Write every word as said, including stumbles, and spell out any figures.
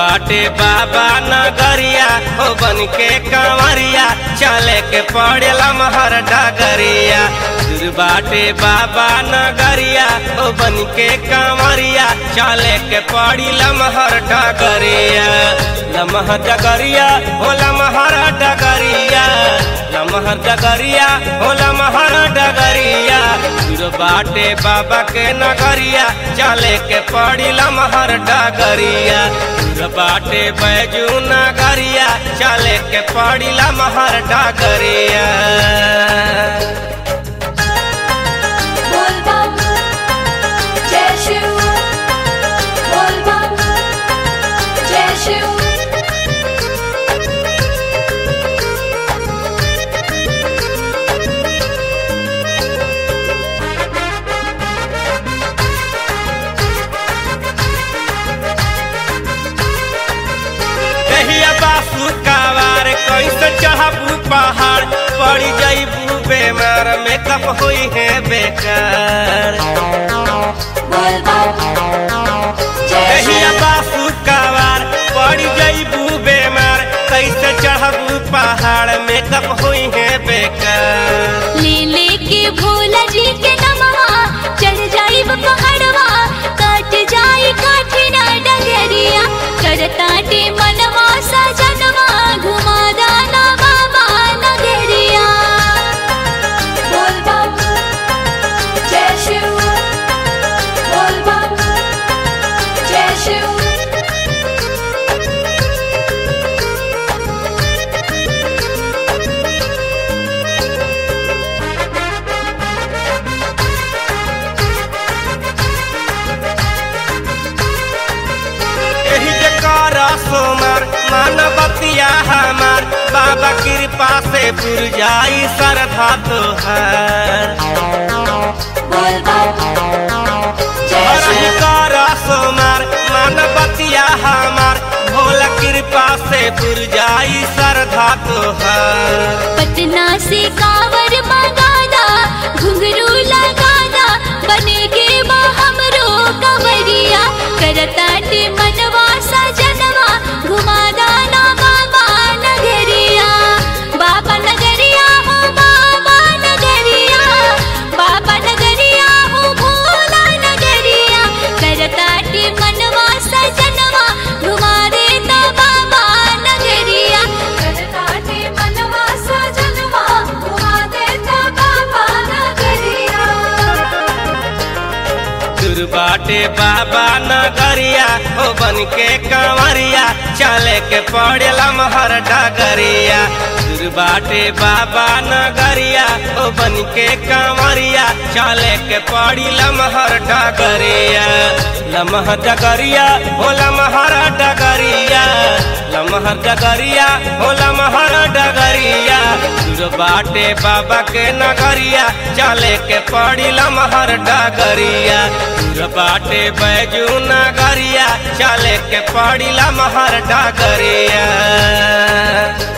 बाटे बाबा नगरिया हो बन के कांवरिया चले के पड़ेला महर डगरिया। दूर बाटे बाबा नगरिया हो बन के कांवरिया चले के पड़ी लमहर डगरिया। लमहर डगरिया हो लमहर डगरिया, लमहर डगरिया हो लमहर डगरिया। दूर बाटे बाबा के नगरिया चले के पड़ी लमहर डगरिया। दूर बाटे बैजू नगरिया चले के पड़ी लमहर डगरिया। बासु कावार कैसे चढ़बू पहाड़ पड़ी जाइबू बेमार में कब हुई है बेकार। बासु कावार पड़ी जाइबू बेमार कैसे चढ़बू पहाड़ में कब हुई है बेकार। ले ले के भोला जी के नमवा चढ़ जाइब पहाड़वा काट जाई काठिना डगरिया। करताटे मनवा सजनवा घुमा दाना बाबा नगरिया। बोल बाबू जय शिव, बोल बाबू जय शिव। सोमर मानवतिया हमार बाबा कृपा से पुर जाई श्रद्धा तोहार। सोमर मानवतिया हमार भोला कृपा से पुर जाई श्रद्धा तोहार। पटना से कांवर मंगादा घुंघरू लगादा बने के हमरो कंवरिया। करताटे मनवा सजनवा घुमा दाना बाबा नगरिया। बाबा नगरिया हो बाबा नगरिया, बाबा नगरिया हो भोला नगरिया। करताटे मनवा सजनवा घुमा देता बाबा नगरिया। करताटे मनवा सजनवा घुमा देता बाबा नगरिया। दूर बाटे बाबा नगरिया हो बन के कांवरिया चले के पड़ेला महर डगरिया। दूर बाटे बाबा नगरिया हो बन के कांवरिया चले के पड़ी लमहर डगरिया। लमहर डगरिया हो लमहर डगरिया, लमहर डगरिया हो लमहर डगरिया। दूर बाटे बाबा के नगरिया चले के पड़ी लमहर डगरिया। दूर बाटे बैजू नगरिया चले के पड़ी लमहर डगरिया।